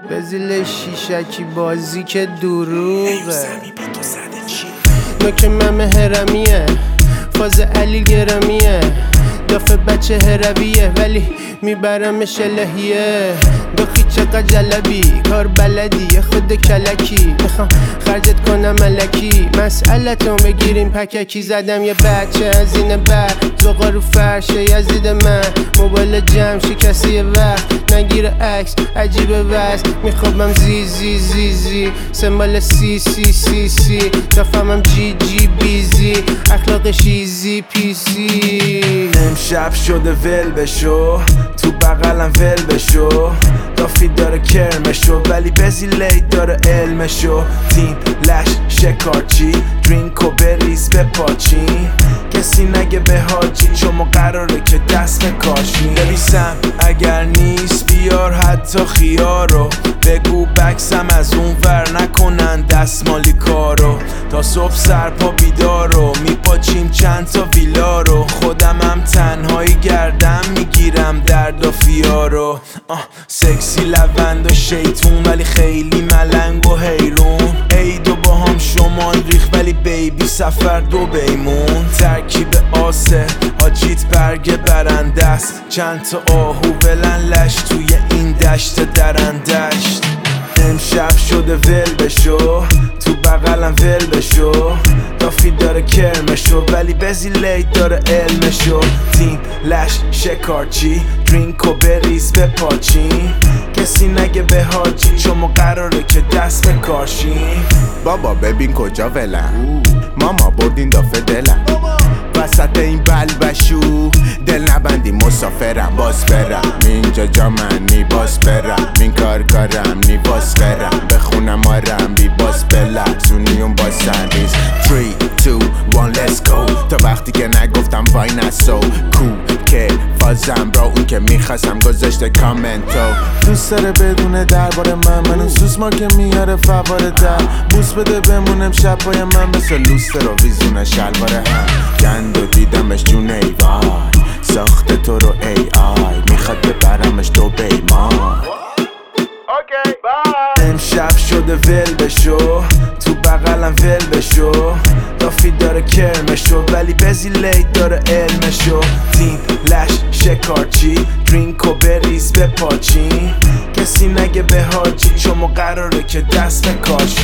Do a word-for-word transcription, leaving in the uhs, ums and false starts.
بزیل شیشکی بازی که دروغه نوک ممه هرمیه فاز علی گرمیه دافه بچه هرویه ولی میبرمش الهیه دخی چقدر جلبی کار بلدی خود کلکی میخوام خرجت کنم ملکی مسئلتو بگیریم پککی زدم یه بچه از این بر زغا رو فرشه یزید من موبایل جمع شکسته یه وقت نگیره عکس عجیبه وز میخوابم زی زی زی زی سمبال سی سی سی سی دفعمم جی جی بیزی اخلاقش ایزی پیسی امشب شده ول بشو تو بغلم ول بشو دافی داره کرمشو ولی بزی لید داره علمشو تیم لش شکارچی درینک و بریز بپاچی کسی نگه به حاجی چون ما قراره که دست بکاشیم نویسم اگر نیست بیار حتی خیارو بگو بکسم از اون ور نکنن دستمالی کارو تا صبح سرپا بیدارو میپاچیم چند تا ویلا رو خودم هم تنهایی گردم میگیرم درد و فیارو سکسی لوند و شیطون ولی خیلی ملنگ و حیرون عیدو با هم شمال ریخ ولی بیبی سفر دو بیمون ترکیب آسه آجیت برگ برنده است چند تا آهو بلن لش توی این دشت درندشت امشب شده ول بشو تو بغلم ول بشو دافی داره کرمشو ولی بزی لید داره علمشو تیم لش شکارچی درینک و بریز بپاچی کسی نگه به حاجی چون ما قراره که دست بکاشیم بابا ببین کجا ولم ماما بردین دافه دلم وسط این بلبشو دل نبندی مسافرم باز برم اینجا جا منی باز برم این کار کارم نی باز برم بخونم آرم بی باز بلرزونی اون باز سنریز three two one let's go تا وقتی که نگفتم وای نسو کو که فازم برا اون که میخواستم گذاشته کامنتو دوست داره بدونه درباره من منو سوسما که میاره فواره در بوس بده بمونم شب پای من مثل لوستر رو ویزونه شلوار هم گند و دیدمش جون ای وای ساخته تو رو ای آی میخواد ببرمش دو بیمان امشب شده ول بشو تو بغلم ول بشو دافی داره کرمشو ولی بزی لید داره علمشو تیم لش شکارچی درینک و بریز بپاچی کسی نگه به حاجی چون ما قراره که دست بکاشیم